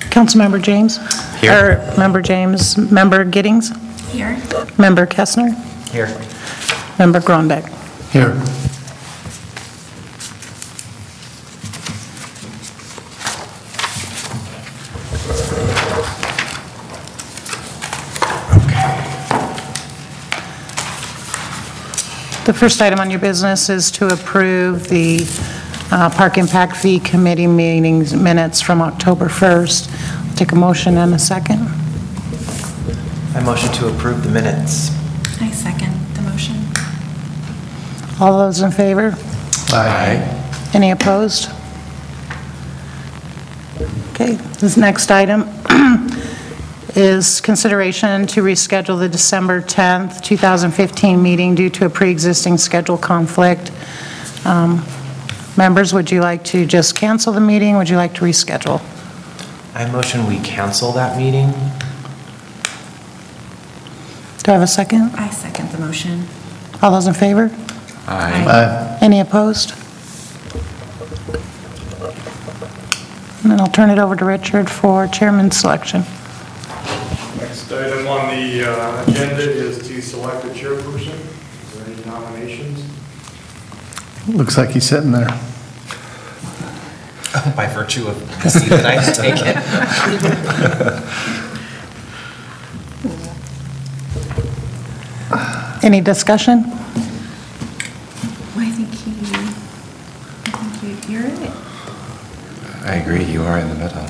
Councilmember James? Here. Or Member James, Member Giddings? Here. Member Kestner? Here. Member Gronbeck? Here. The first item on your business is to approve the Park Impact Fee Committee meetings minutes from October 1st. Take a motion and a second. I motion to approve the minutes. I second the motion. All those in favor? Aye. Any opposed? Okay, this next item is consideration to reschedule the December 10th, 2015 meeting due to a pre-existing schedule conflict. Members, would you like to just cancel the meeting? Would you like to reschedule? I motion we cancel that meeting. Do I have a second? I second the motion. All those in favor? Aye. Any opposed? And then I'll turn it over to Richard for chairman's selection. Next item on the agenda is to select a chairperson. Is there any nominations? Looks like he's sitting there. By virtue of the seat that I have taken. Any discussion? I think you're it. I agree, you are in the middle.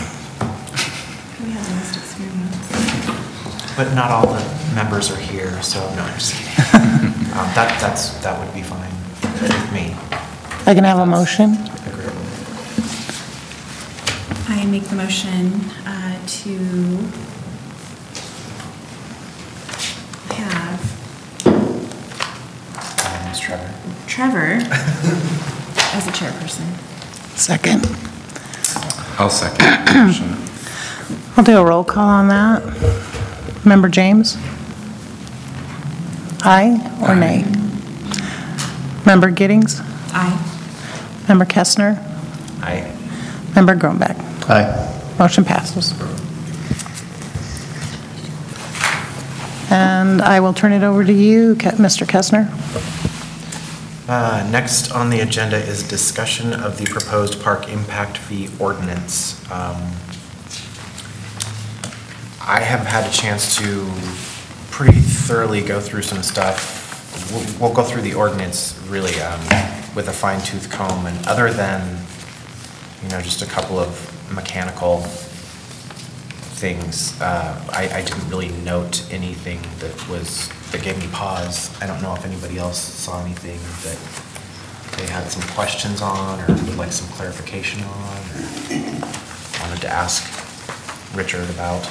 We have the most experience. But not all the members are here, so no, I'm just kidding. That would be fine with me. I can have a motion. Agreed. I make the motion to have Ms. Trevor. Trevor as a chairperson. Second. I'll second the motion. I'll do a roll call on that. Member James? Aye or nay? Member Giddings? Aye. Member Kestner? Aye. Member Gronbeck? Aye. Motion passes. And I will turn it over to you, Mr. Kestner. Next on the agenda is discussion of the proposed park impact fee ordinance. I have had a chance to pretty thoroughly go through some stuff. We'll go through the ordinance really with a fine-tooth comb, and other than, just a couple of mechanical things, I didn't really note anything that gave me pause. I don't know if anybody else saw anything that they had some questions on or would like some clarification on or wanted to ask Richard about.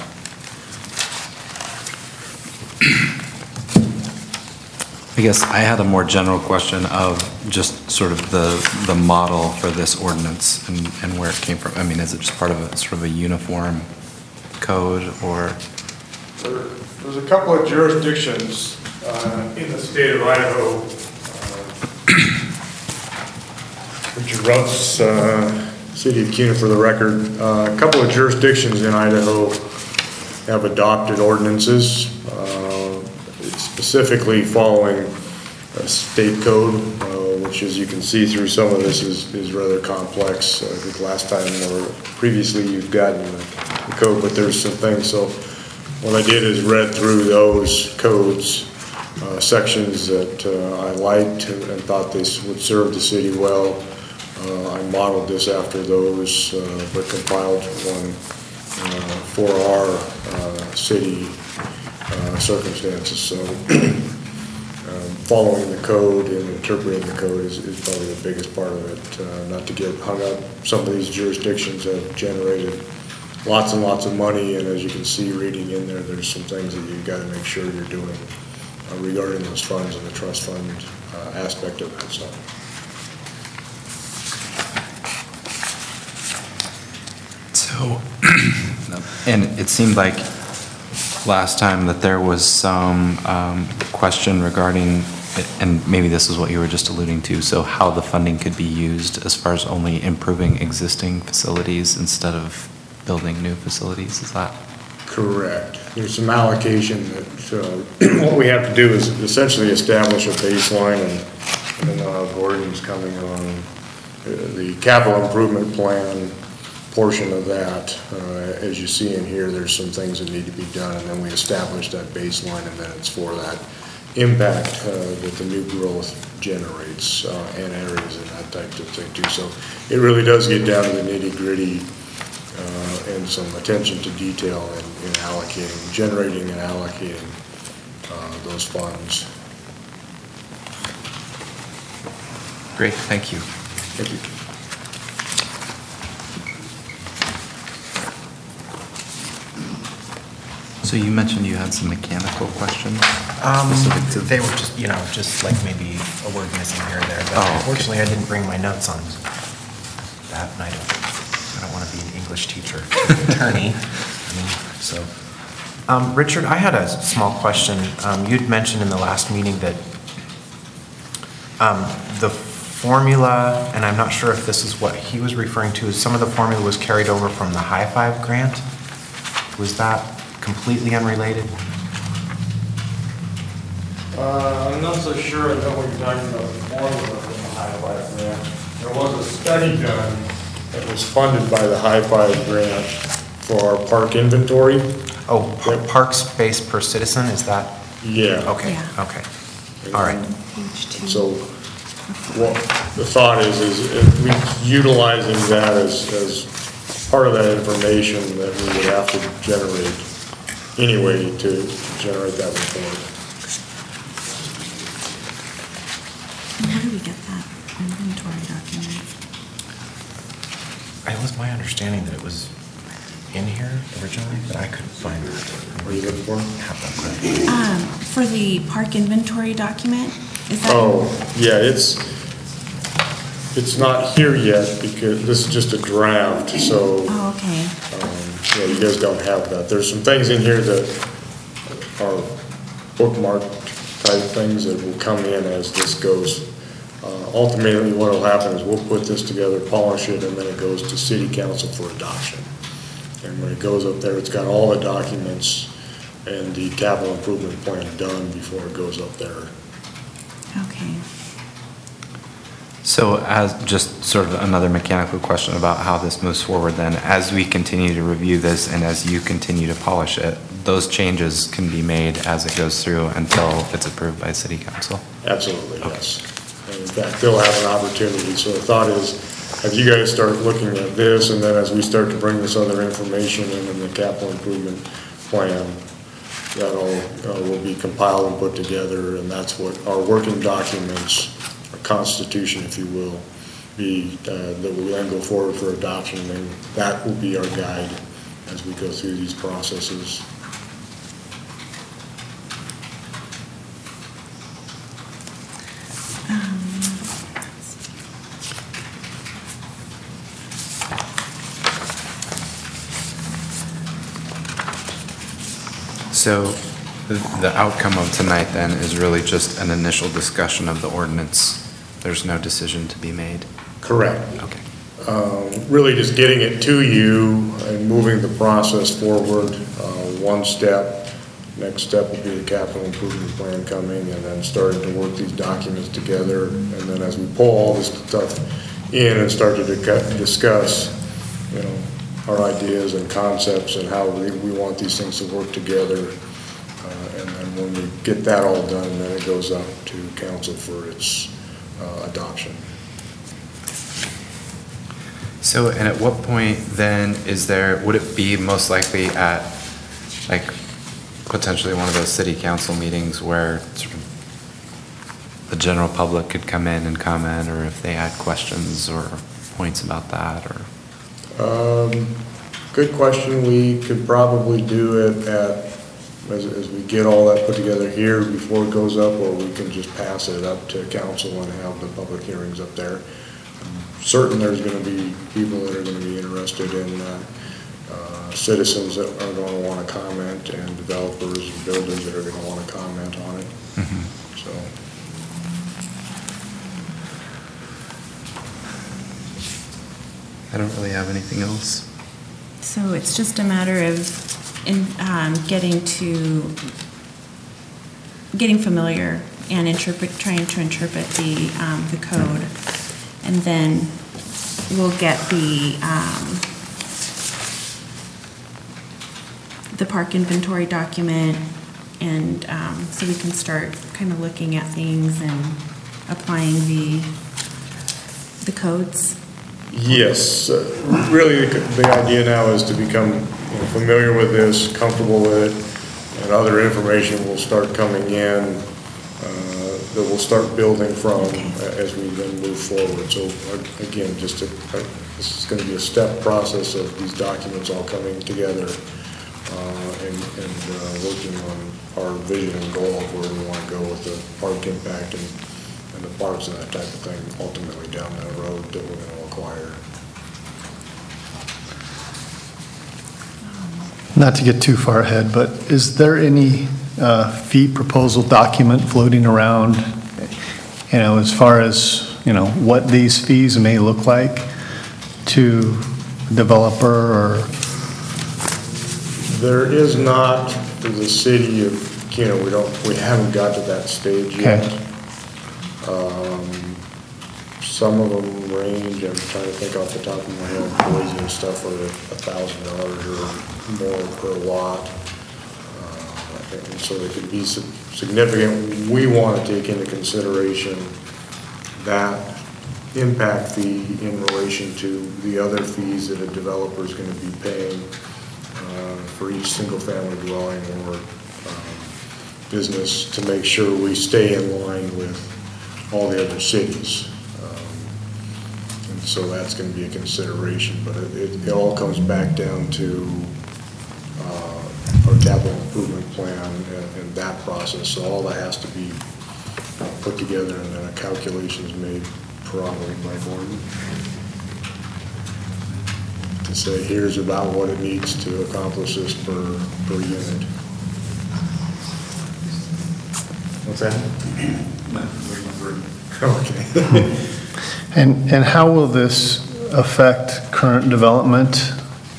I guess I had a more general question of just sort of the model for this ordinance and where it came from. I mean, is it just part of a sort of a uniform code, or? There's a couple of jurisdictions in the state of Idaho. Richard Rumpf, City of Kuna for the record. A couple of jurisdictions in Idaho have adopted ordinances, specifically following a state code, which, as you can see through some of this, is rather complex. I think last time or previously you've gotten the code, but there's some things. So what I did is read through those codes, sections that I liked and thought they would serve the city well. I modeled this after those, but compiled one for our city circumstances. So following the code and interpreting the code is probably the biggest part of it. Not to get hung up. Some of these jurisdictions have generated lots and lots of money, and as you can see reading in there, there's some things that you've got to make sure you're doing regarding those funds and the trust fund aspect of that stuff. So, and it seemed like last time that there was some question regarding, and maybe this is what you were just alluding to, so how the funding could be used as far as only improving existing facilities instead of building new facilities, is that? Correct. There's some allocation that, what we have to do is essentially establish a baseline, and Gordon's coming on the capital improvement plan portion of that. As you see in here, there's some things that need to be done, and then we establish that baseline, and then it's for that impact that the new growth generates and areas and that type of thing too. So it really does get down to the nitty-gritty and some attention to detail in allocating, generating and allocating those funds. Great, thank you. Thank you. So you mentioned you had some mechanical questions? specific to- They were just, just like maybe a word missing here or there, but Oh, okay. unfortunately I didn't bring my notes on that, and I don't want to be an English teacher, attorney, so. Richard, I had a small question. You'd mentioned in the last meeting that the formula, and I'm not sure if this is what he was referring to, is some of the formula was carried over from the High Five grant. Was that completely unrelated? I'm not so sure I know what you're talking about, the formula from the High Five grant. There was a study done that was funded by the High Five grant for our park inventory. Oh, park space per citizen, is that? Yeah. Okay, Yeah. okay. All right. Page 2. So what the thought is if we utilizing that as part of that information that we would have to generate anyway to generate that report. And how do we get that inventory document? It was my understanding that it was in here originally, but I couldn't find it. What are you looking for? Have that quick. For the park inventory document, is that? Oh, yeah, it's not here yet because this is just a draft, so, Oh, okay. yeah, you guys don't have that. There's some things in here that are bookmark type things that will come in as this goes. Ultimately, what will happen is we'll put this together, polish it, and then it goes to city council for adoption. And when it goes up there, it's got all the documents and the capital improvement plan done before it goes up there. Okay. So as just sort of another mechanical question about how this moves forward then, as we continue to review this and as you continue to polish it, those changes can be made as it goes through until it's approved by city council? Absolutely, yes. And in fact, they'll have an opportunity. So the thought is, as you guys start looking at this, and then as we start to bring this other information in the capital improvement plan, that all will be compiled and put together, and that's what our working documents, our constitution, if you will, be, that will then go forward for adoption, and that will be our guide as we go through these processes. So the outcome of tonight then is really just an initial discussion of the ordinance. There's no decision to be made? Correct. Okay. Really just getting it to you and moving the process forward, one step. Next step will be the capital improvement plan coming, and then starting to work these documents together. And then as we pull all this stuff in and start to discuss, our ideas and concepts and how we want these things to work together. And then when we get that all done, then it goes up to council for its adoption. So, and at what point then would it be most likely at, like, potentially one of those city council meetings where sort of the general public could come in and comment, or if they had questions or points about that, or? Good question. We could probably do it as we get all that put together here before it goes up, or we can just pass it up to council and have the public hearings up there. I'm certain there's going to be people that are going to be interested in that, citizens that are going to want to comment, and developers and builders that are going to want to comment on it. So. I don't really have anything else. So it's just a matter of getting familiar and trying to interpret the code. And then we'll get the park inventory document, and so we can start kind of looking at things and applying the codes. Yes, really, the idea now is to become familiar with this, comfortable with it, and other information will start coming in that we'll start building from as we then move forward. So again, this is going to be a step process of these documents all coming together and working on our vision and goal of where we want to go with the park impact and the parks and that type of thing ultimately down that road that we're going to acquire. Not to get too far ahead, but is there any fee proposal document floating around, as far as, what these fees may look like to a developer or? There is not to the city of Keno. We haven't got to that stage yet. Okay. Some of them range, I'm trying to think off the top of my head, Boise and stuff are $1,000 or more per lot. And so it could be significant. We want to take into consideration that impact fee in relation to the other fees that a developer is going to be paying for each single-family dwelling or business, to make sure we stay in line with all the other cities. And so that's going to be a consideration, but it all comes back down to our capital improvement plan and that process. So all that has to be put together, and then a calculation is made probably by Gordon to say, here's about what it needs to accomplish this per unit. What's that? Okay. And how will this affect current development?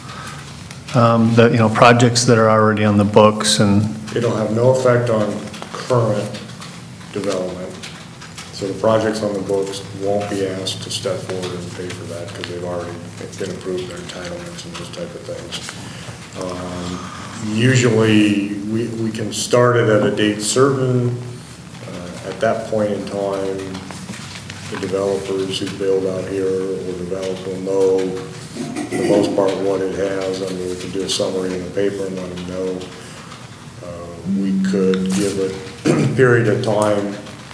The projects that are already on the books, and It'll have no effect on current development. So the projects on the books won't be asked to step forward and pay for that because they've already been approved, their entitlements and those type of things. Usually we can start it at a date certain. At that point in time, the developers who build out here or develop will know for the most part what it has. I mean, we can do a summary in the paper and let them know. We could give a period of time,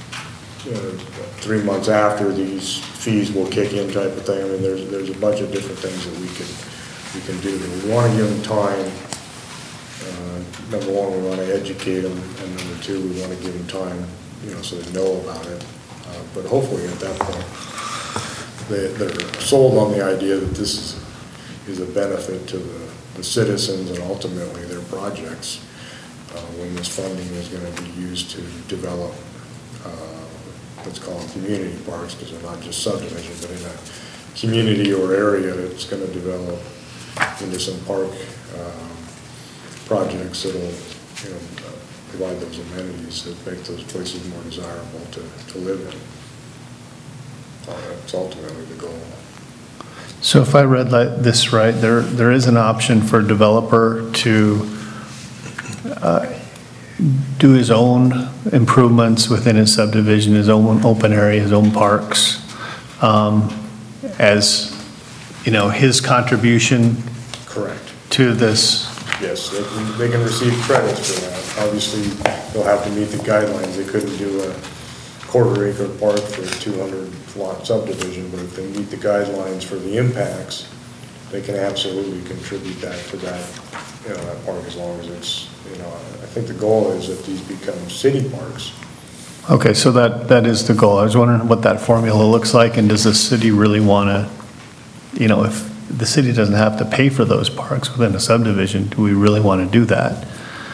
3 months after these fees will kick in type of thing. I mean, there's a bunch of different things that we can do. But we want to give them time. Number one, we want to educate them, and number two, we want to give them time, so they know about it. But hopefully at that point, they're sold on the idea that this is a benefit to the citizens and ultimately their projects when this funding is going to be used to develop what's called community parks, because they're not just subdivisions, but in a community or area that's going to develop into some park projects that'll provide those amenities that make those places more desirable to live in. That's ultimately the goal. so if I read this right, there is an option for a developer to do his own improvements within his subdivision, his own open area, his own parks, as, his contribution Correct. to this. Yes, they can receive credits for that. Obviously, they'll have to meet the guidelines. They couldn't do a quarter-acre park for a 200-lot subdivision, but if they meet the guidelines for the impacts, they can absolutely contribute that to that, that park, as long as it's, I think the goal is that these become city parks. Okay, so that is the goal. I was wondering what that formula looks like, and does the city really want to, if the city doesn't have to pay for those parks within a subdivision, do we really want to do that?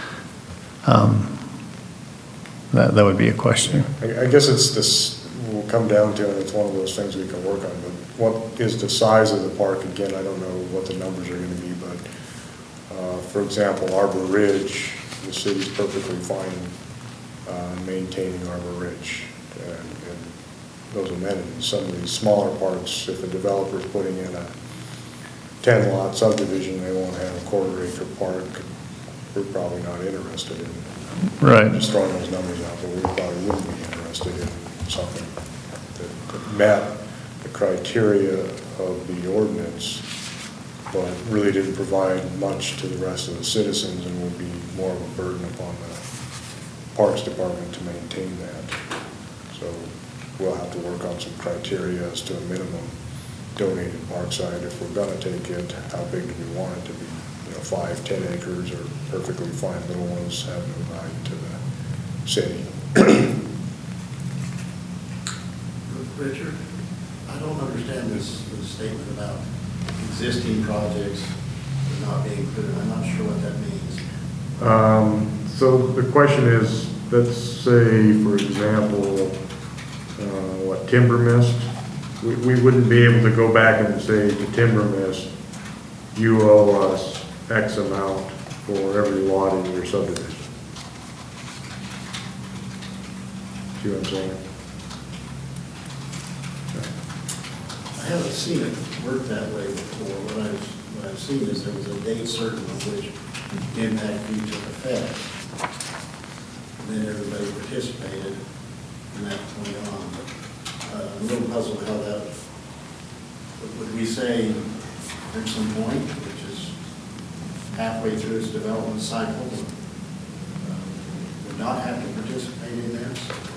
That would be a question. I guess it's this, we'll come down to, and it's one of those things we can work on, but what is the size of the park? Again, I don't know what the numbers are going to be, but For example, Arbor Ridge, the city's perfectly fine maintaining Arbor Ridge and those amenities. Some of these smaller parts, if a developer's putting in a 10-lot subdivision, they won't have a quarter-acre park. We're probably not interested in Right. just throwing those numbers out, but we probably wouldn't be interested in something that met the criteria of the ordinance, but really didn't provide much to the rest of the citizens and would be more of a burden upon the Parks Department to maintain that. So we'll have to work on some criteria as to a minimum donated park site. If we're gonna take it, how big do we want it to be? 5, 10 acres, or perfectly fine little ones have no value to the city. Richard, I don't understand this statement about existing projects not being included. I'm not sure what that means. So the question is, let's say, for example, Timber Mist. We wouldn't be able to go back and say to Timber Mist, you owe us X amount for every lot in your subdivision. See what I'm saying? I haven't seen it work that way before. What I've seen is there was a date certain on which impact fee took effect. And then everybody participated from that point on. I'm a little puzzled how that, would we say there's some point, which is halfway through its development cycle, would not have to participate in this?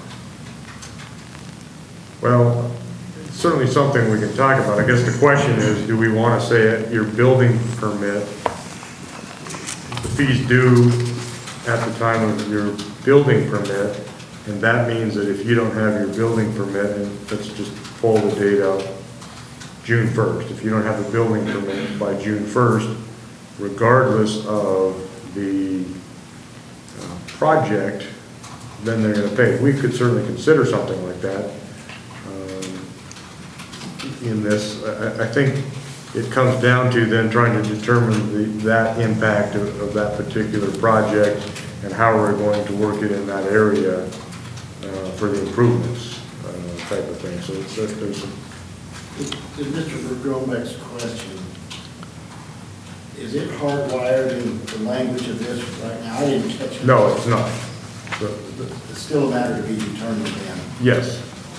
Well, It's certainly something we can talk about. I guess the question is, do we want to say at your building permit, the fees due at the time of your building permit, and that means that if you don't have your building permit, and let's just pull the date out, June 1st. If you don't have a building permit by June 1st, regardless of the project, then they're going to pay. We could certainly consider something like that. In this, I think it comes down to then trying to determine that impact of that particular project and how we're going to work it in that area for the improvements type of thing. So there's some. To Mr. Grobeck's question, is it hardwired in the language of this right now? I didn't catch it. No, it's not. It's still a matter to be determined then. Yes.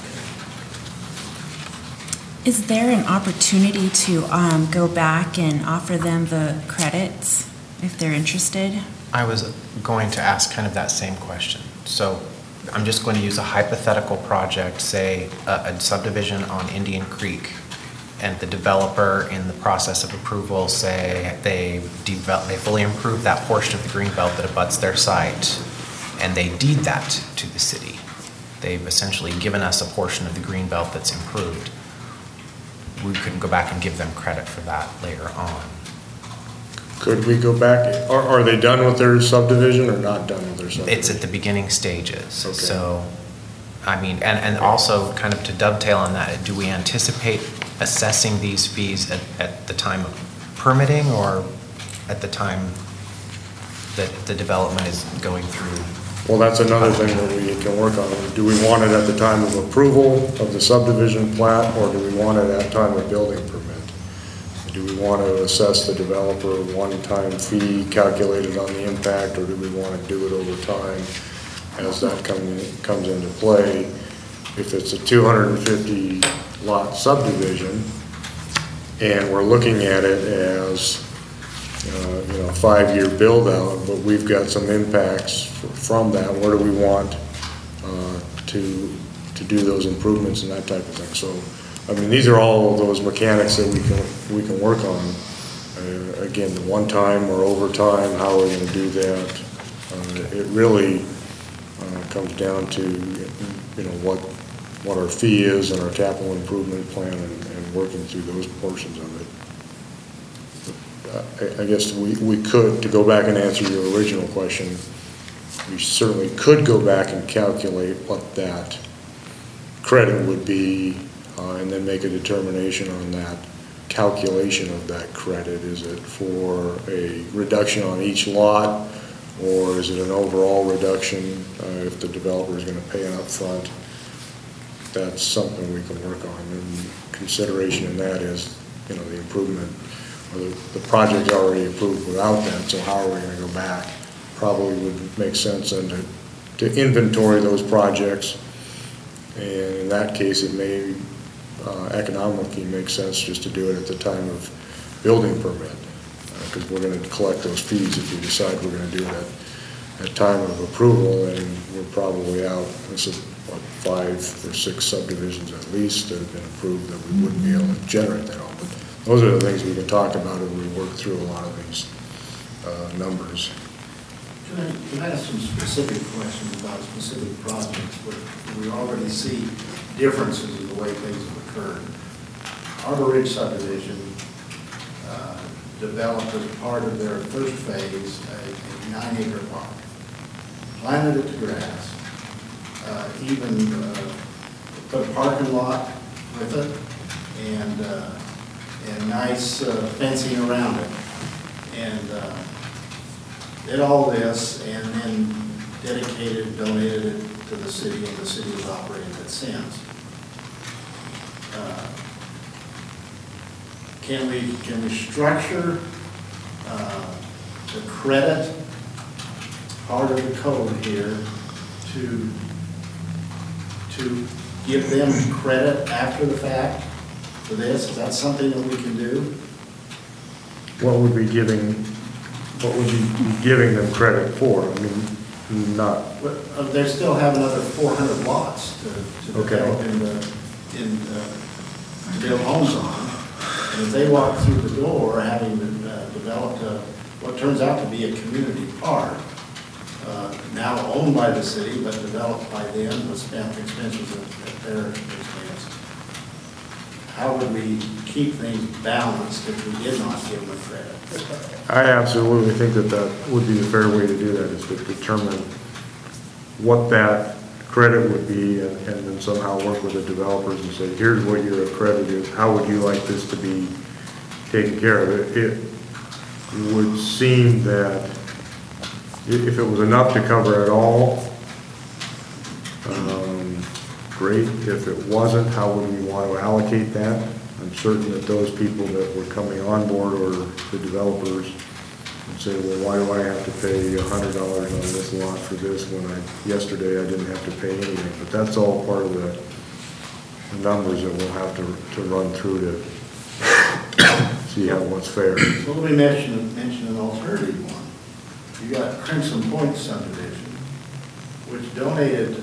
Is there an opportunity to go back and offer them the credits if they're interested? I was going to ask kind of that same question. So I'm just going to use a hypothetical project, say a subdivision on Indian Creek, and the developer in the process of approval say they fully improve that portion of the greenbelt that abuts their site, and they deed that to the city. They've essentially given us a portion of the greenbelt that's improved. We couldn't go back and give them credit for that later on. Could we go back? Are they done with their subdivision or not done with their subdivision? It's at the beginning stages. Okay. So, I mean, and also kind of to dovetail on that, do we anticipate assessing these fees at the time of permitting or at the time that the development is going through? Well, that's another thing that we can work on. Do we want it at the time of approval of the subdivision plat, or do we want it at time of building permit? Do we want to assess the developer one-time fee calculated on the impact, or do we want to do it over time as that comes into play? If it's a 250 lot subdivision and we're looking at it as 5-year build out, but we've got some impacts from that. Where do we want to do those improvements and that type of thing? So, I mean, these are all of those mechanics that we can work on. Again, one time or over time, how we're going to do that. It really comes down to what our fee is and our capital improvement plan and working through those portions of it. I guess we could, to go back and answer your original question, we certainly could go back and calculate what that credit would be and then make a determination on that calculation of that credit? Is it for a reduction on each lot, or is it an overall reduction if the developer is going to pay an upfront? That's something we can work on, and consideration in that is, you know, the improvement, or the project's already approved without that, so how are we going to go back? Probably would make sense then to inventory those projects, and in that case, it may economically make sense just to do it at the time of building permit, because we're going to collect those fees if we decide we're going to do it at time of approval, and we're probably out, this is what, 5 or 6 subdivisions at least that have been approved that we wouldn't be able to generate that on. But those are the things we can talk about as we work through a lot of these numbers. Can I ask some specific questions about specific projects where we already see differences in the way things have occurred? Arbor Ridge subdivision developed as part of their first phase a 9-acre park. Planted it to grass, even put a parking lot with it, and nice fencing around it. And did all this, and then donated it to the city, and the city has operated it since. Can we structure the credit part of the code here to give them credit after the fact for this? Is that something that we can do? What would you be giving them credit for? I mean, not. But they still have another 400 lots to develop to build homes on. And if they walk through the door having developed what turns out to be a community park, now owned by the city, but developed by them with expenses at their expense, how would we keep things balanced if we did not give them a credit? I absolutely think that would be the fair way to do that, is to determine what that credit would be, and then somehow work with the developers and say, here's what your credit is, how would you like this to be taken care of? It would seem that if it was enough to cover it all, great. If it wasn't, how would we want to allocate that? I'm certain that those people that were coming on board, or the developers, would say, well, why do I have to pay $100 on this lot for this when yesterday I didn't have to pay anything? But that's all part of the numbers that we'll have to run through to see what's fair. Well, let me mention an alternative one. You got Crimson Point subdivision, which donated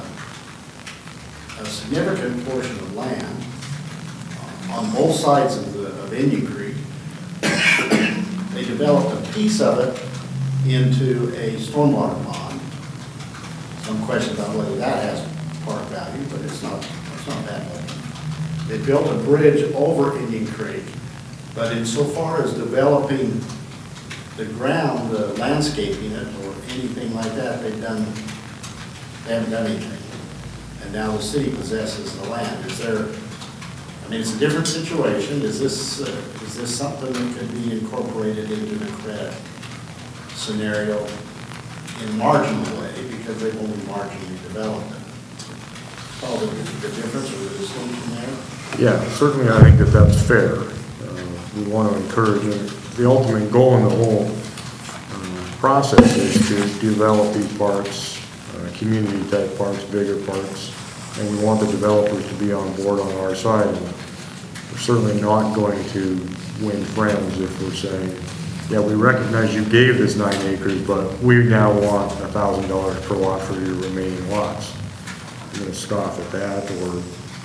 a significant portion of land on both sides of Indian Creek. They developed a piece of it into a stormwater pond. Some question about whether that has park value, but it's not bad. They built a bridge over Indian Creek, but insofar as developing the ground, landscaping it, or anything like that, they haven't done anything. And now the city possesses the land. It's a different situation. Is this something that could be incorporated into the credit scenario in a marginal way, because they've only marginally developed it? Oh, the difference or the distinction there? Yeah, certainly I think that's fair. We want to encourage it. The ultimate goal in the whole process is to develop these parks, community-type parks, bigger parks, and we want the developers to be on board on our side. And we're certainly not going to win friends if we're saying, yeah, we recognize you gave this 9 acres, but we now want $1,000 per lot for your remaining lots. You're going to scoff at that, or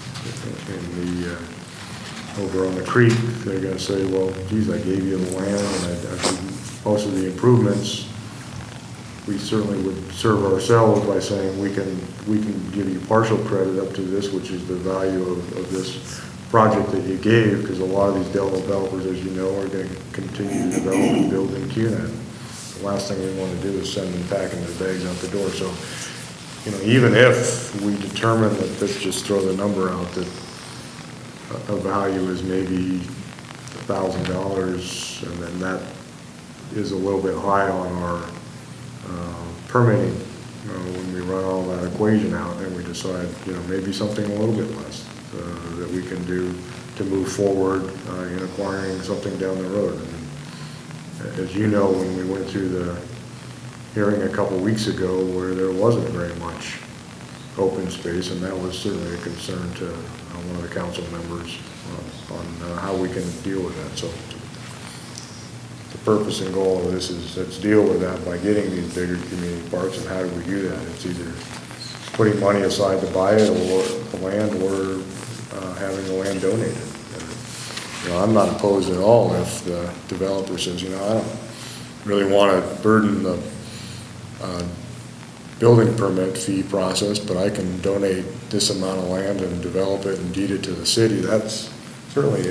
over on the creek, they're going to say, well, geez, I gave you the land, and I did most of the improvements. We certainly would serve ourselves by saying we can give you partial credit up to this, which is the value of this project that you gave, because a lot of these developers, as you know, are going to continue to develop and build in QNet. The last thing we want to do is send them packing their bags out the door. So, even if we determine that, let's just throw the number out, that a value is maybe $1,000, and then that is a little bit high on our permitting when we run all that equation out, and we decide, maybe something a little bit less that we can do to move forward in acquiring something down the road. And as you know, when we went through the hearing a couple weeks ago where there wasn't very much open space, and that was certainly a concern to one of the council members on how we can deal with that. So the purpose and goal of this is let's deal with that by getting these bigger community parks. And how do we do that? It's either putting money aside to buy it, or the land, or having the land donated. And, I'm not opposed at all if the developer says, I don't really want to burden the building permit fee process, but I can donate this amount of land and develop it and deed it to the city. That's certainly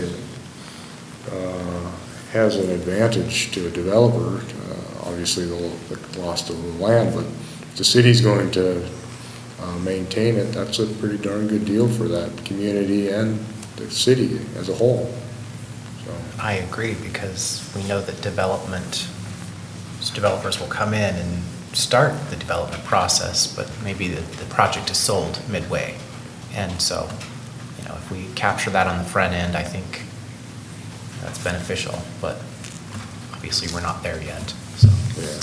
has an advantage to a developer. Obviously, the loss of the land, but if the city's going to maintain it, that's a pretty darn good deal for that community and the city as a whole. So I agree, because we know that developers will come in and start the development process, but maybe the project is sold midway. And so, if we capture that on the front end, I think that's beneficial, but obviously we're not there yet, so. yeah,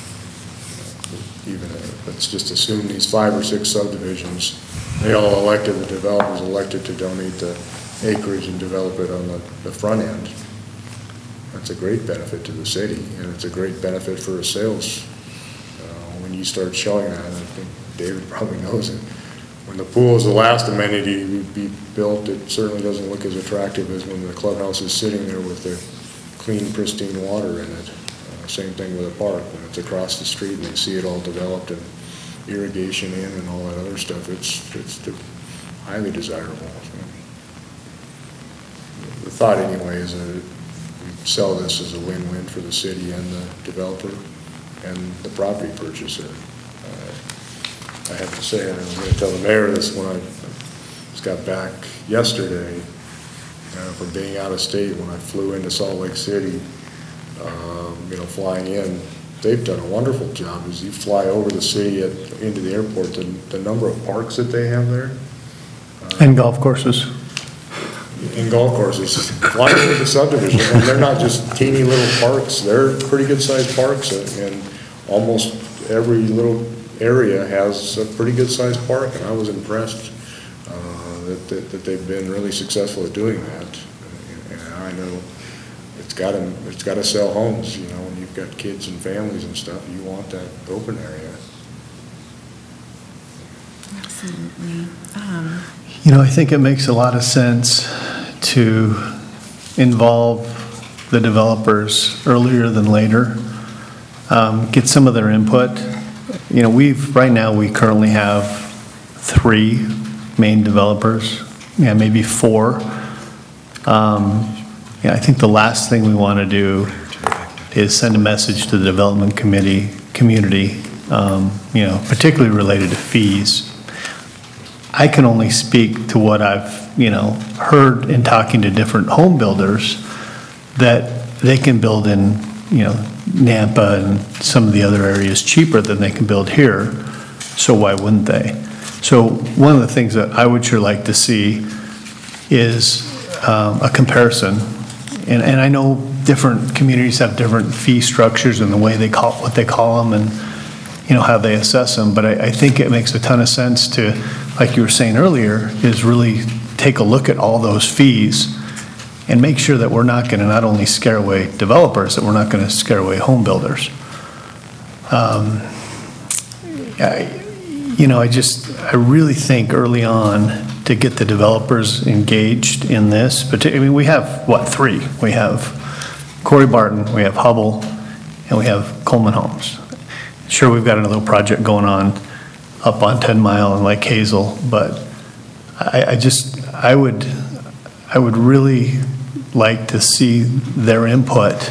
even let's just assume these 5 or 6 subdivisions, the developers elected to donate the acreage and develop it on the front end. That's a great benefit to the city, and it's a great benefit for a sales. When you start showing that, I think David probably knows it. When the pool is the last amenity to be built, it certainly doesn't look as attractive as when the clubhouse is sitting there with the clean, pristine water in it. Same thing with a park. When it's across the street and they see it all developed and irrigation in and all that other stuff, it's highly desirable. So the thought anyway is that we sell this as a win-win for the city and the developer and the property purchaser. I have to say, and I'm going to tell the mayor this when I just got back yesterday from being out of state. When I flew into Salt Lake City, flying in, they've done a wonderful job. As you fly over the city into the airport, the number of parks that they have there. And golf courses. In golf courses, flying over the subdivision, and they're not just teeny little parks, they're pretty good sized parks, and almost every little area has a pretty good sized park, and I was impressed that they've been really successful at doing that. And I know it's got to sell homes. When you've got kids and families and stuff, you want that open area. Absolutely. I think it makes a lot of sense to involve the developers earlier than later, get some of their input. Right now we currently have 3 main developers, maybe 4. I think the last thing we want to do is send a message to the development community, particularly related to fees. I can only speak to what I've, heard in talking to different home builders, that they can build in, Nampa and some of the other areas cheaper than they can build here, so why wouldn't they? So one of the things that I would sure like to see is a comparison. And I know different communities have different fee structures and the way they call what they call them, and how they assess them. But I think it makes a ton of sense to, like you were saying earlier, is really take a look at all those fees and make sure that we're not going to not only scare away developers, that we're not going to scare away home builders. I really think early on to get the developers engaged in this, but we have, 3? We have Corey Barton, we have Hubble, and we have Coleman Homes. Sure, we've got another project going on up on 10 Mile and Lake Hazel, but I would really like to see their input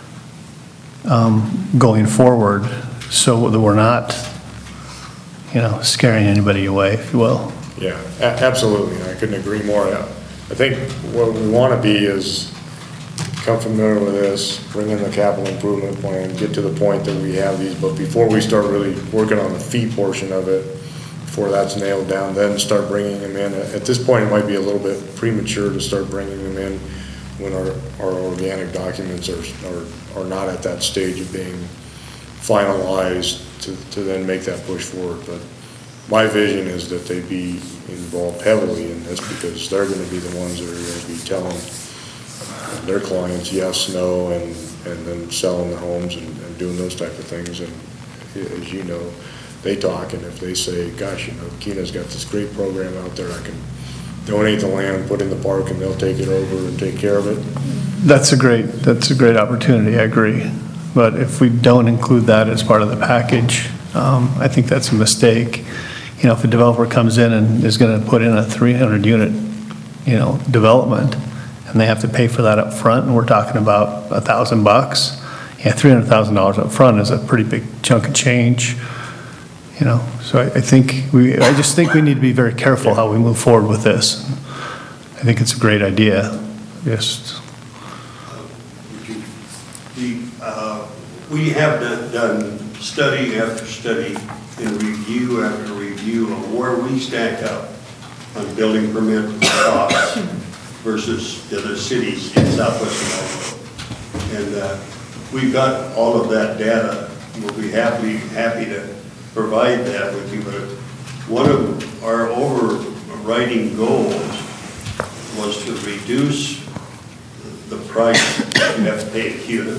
going forward, so that we're not, scaring anybody away, if you will. Yeah, absolutely. I couldn't agree more. I think what we want to be is become familiar with this, bring in the capital improvement plan, get to the point that we have these, but before we start really working on the fee portion of it, before that's nailed down, then start bringing them in. At this point, it might be a little bit premature to start bringing them in when our organic documents are not at that stage of being finalized to then make that push forward. But my vision is that they be involved heavily in this, because they're gonna be the ones that are gonna be telling their clients yes, no, and then selling the homes and doing those type of things. And as you know, they talk, and if they say, gosh, you know, Keena's got this great program out there, I can donate the land, put in the park, and they'll take it over and take care of it. That's a great opportunity, I agree. But if we don't include that as part of the package, I think that's a mistake. You know, if a developer comes in and is gonna put in a 300-unit, you know, development, and they have to pay for that up front, and we're talking about $1,000, yeah, $300,000 up front is a pretty big chunk of change. You know, so I just think we need to be very careful how we move forward with this. I think it's a great idea. Just we have done study after study and review after review of where we stack up on building permit costs versus the other cities in Southwest Idaho. And we've got all of that data. We'll be happy to provide that with you, but one of our overriding goals was to reduce the price you have to pay at CUNA.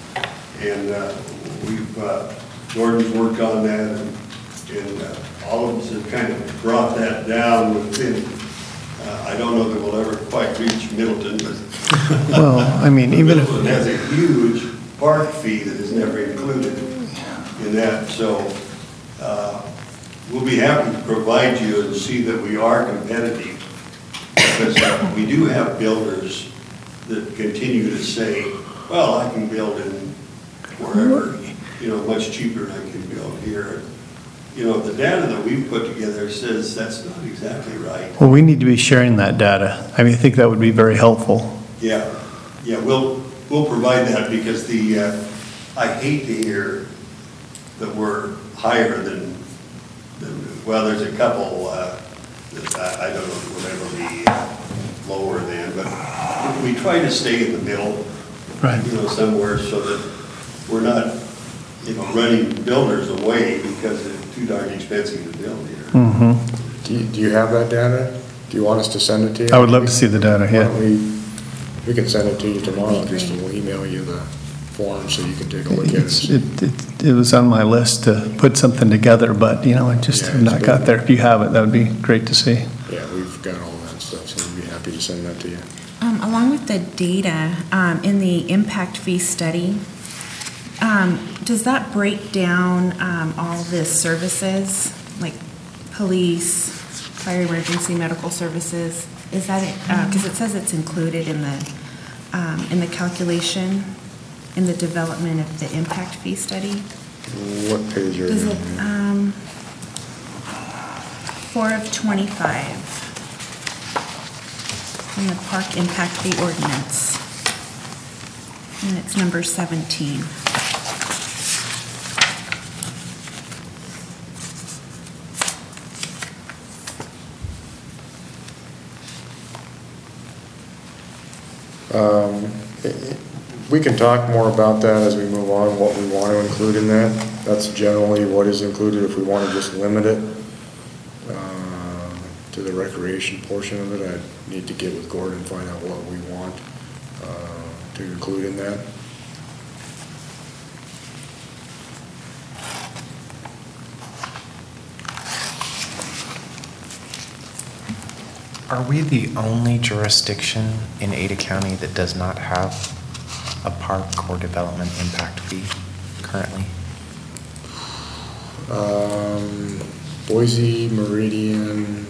And Gordon's worked on that, and all of us have kind of brought that down within, I don't know that we'll ever quite reach Middleton, but well, I mean, even if Middleton has a huge park fee that is never included in that, so we'll be happy to provide you and see that we are competitive, because we do have builders that continue to say, well, I can build in wherever, you know, much cheaper than I can build here. You know, the data that we've put together says that's not exactly right. well, we need to be sharing that data. I mean, I think that would be very helpful. Yeah, we'll provide that, because I hate to hear that we're higher than well, there's a couple that I don't know, whatever be lower than, but we try to stay in the middle, Right. you know, somewhere, so that we're not, you know, running builders away because it's too darn expensive to build here. Mm-hmm. Do you have that data? Do you want us to send it to you? I would love to see the data, Why yeah. don't we can send it to you tomorrow, That'd be just great. we'll email you the form so you can take a look at it. It was on my list to put something together, but, you know, I just Yeah, have not it's got good. there. If you have it, that would be great to see. Yeah, we've got all that stuff, so we'd be happy to send that to you. Along with the data, in the impact fee study, does that break down all the services, like police, fire emergency medical services? Is that, because it says it's included in the calculation, in the development of the impact fee study? What page are Is you it, on? 4 of 25 in the park impact fee ordinance? And it's number 17. We can talk more about that as we move on, what we want to include in that. That's generally what is included. If we want to just limit it to the recreation portion of it, I need to get with Gordon and find out what we want to include in that. Are we the only jurisdiction in Ada County that does not have a park or development impact fee currently? Boise, Meridian,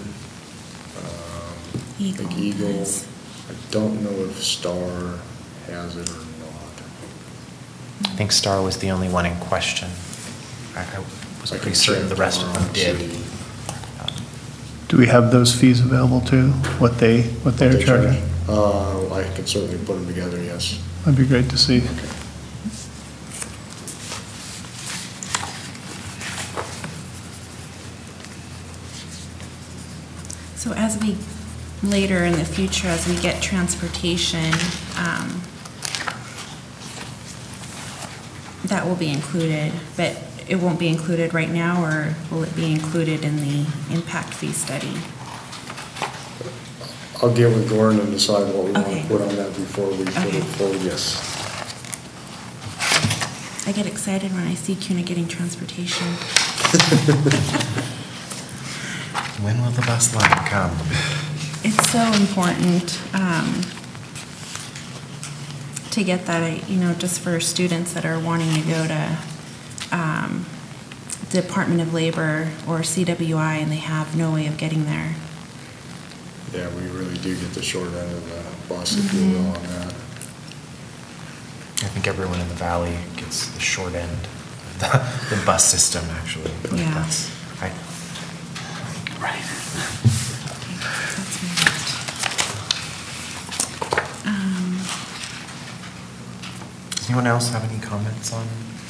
I think Eagle Eagle. has. I don't know if Star has it or not. I think Star was the only one in question. I was I pretty can certain the check rest of them tomorrow did. and see. Do we have those fees available too? What they're They charge. charging? I can certainly put them together, yes. That'd be great to see. So as we, later in the future, as we get transportation, that will be included, but it won't be included right now, or will it be included in the impact fee study? I'll get with Gordon and decide what we want Okay. to put on that before we put Okay. it forward, yes. I get excited when I see CUNA getting transportation. When will the bus line come? It's so important to get that, you know, just for students that are wanting to go to Department of Labor or CWI and they have no way of getting there. Yeah, we really do get the short end of the bus, if you will, on that. I think everyone in the valley gets the short end of the bus system, actually. Like Yeah. that's- Right. That's next. Does anyone else have any comments on?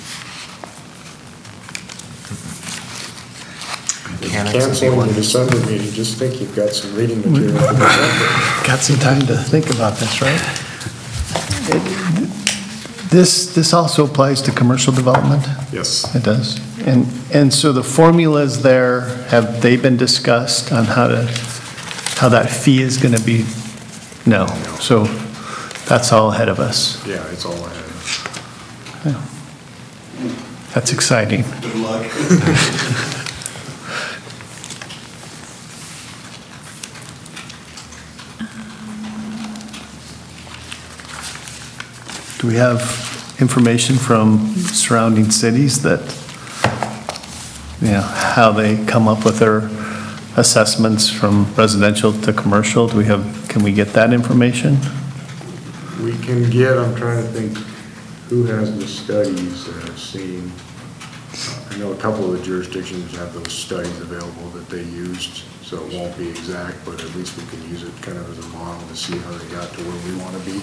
Mechanics of the Canceling the ordinance? December meeting, just think you've got some reading material for December. Got some time to think about this, right? This also applies to commercial development? Yes. It does. And so the formulas there, have they been discussed on how that fee is going to be? No. So that's all ahead of us. Yeah, it's all ahead. That's exciting. Good luck. Do we have information from surrounding cities that, you know, how they come up with their assessments from residential to commercial? Can we get that information? We can get, I'm trying to think, who has the studies that I've seen. I know a couple of the jurisdictions have those studies available that they used, so it won't be exact, but at least we can use it kind of as a model to see how they got to where we want to be.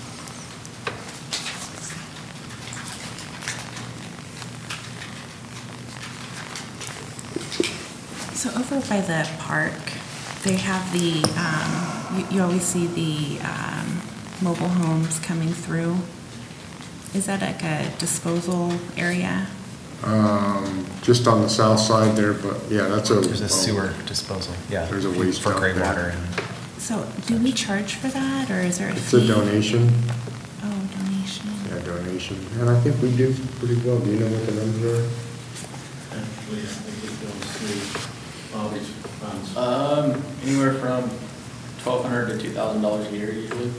So over by the park, they have the, you always see the mobile homes coming through. Is that like a disposal area? Just on the south side there, but yeah, that's a. There's a sewer disposal, yeah. There's a waste For dump gray there. water and. So do we charge for that, or is there a It's fee? a donation, Oh, donation. yeah, donation, and I think we do pretty well. Do you know what the numbers are? Actually, I think it goes through Bobby's funds. Anywhere from $1,200 to $2,000 a year usually.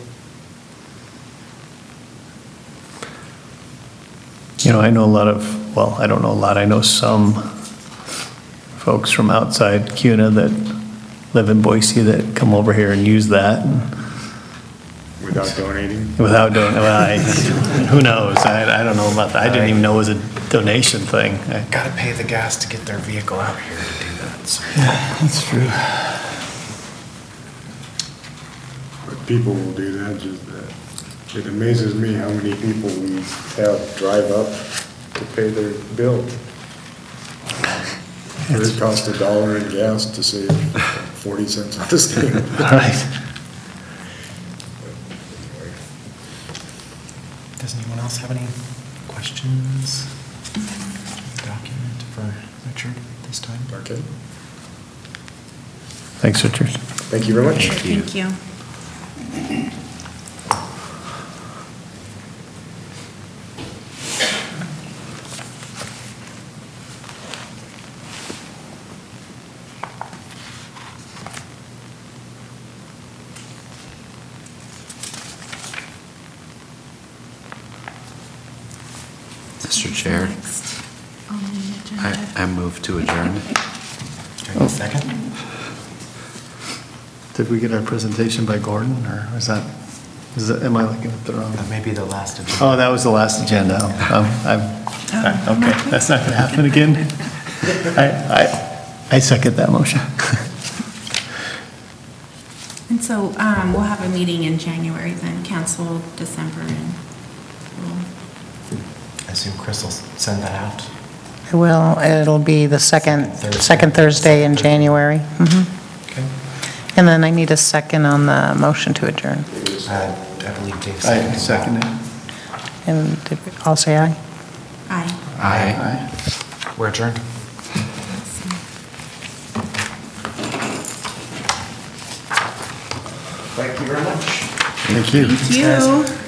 You know, I know a lot of, well, I don't know a lot, I know some folks from outside CUNA that live in Boise that come over here and use that Without donating? without doing, well, who knows? I don't know about that. I didn't even know it was a donation thing. Gotta pay the gas to get their vehicle out here to do that, so. That's true. But people will do that, just that. It amazes me how many people we have drive up to pay their bill. It costs $1 in gas to save 40 cents on this thing. All right. Does anyone else have any questions? Document for Richard this time? Okay, Thanks, Richard. thank you very much. Thank you. Mr. Chair, Next on the agenda. I move to adjourn. Do I get a second? Did we get our presentation by Gordon, or am I looking at the wrong? That may be the last agenda. Oh, that was the last agenda. Okay, that's not going to happen again. I second that motion. And so we'll have a meeting in January then, cancel December and assume Chris will send that out. It'll be the second Thursday. Thursday in January. Mhm. Okay. And then I need a second on the motion to adjourn. I believe Dave I seconded. second it. And I'll say aye. Aye. Aye. We're adjourned. Thank you very much. Thank you. Thank you.